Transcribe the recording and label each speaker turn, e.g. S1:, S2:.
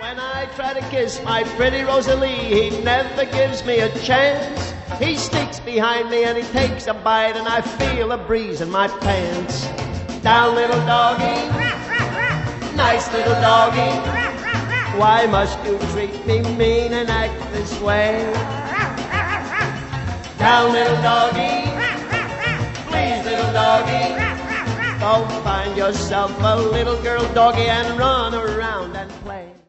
S1: When I try to kiss my pretty Rosalie, he never gives me a chance. He sneaks behind me and he takes a bite, and I feel a breeze in my pants. Down, little doggy, nice little doggy, why must you treat me mean and act this way? Down, little doggy, please, little doggy, go find yourself a little girl doggy and run around and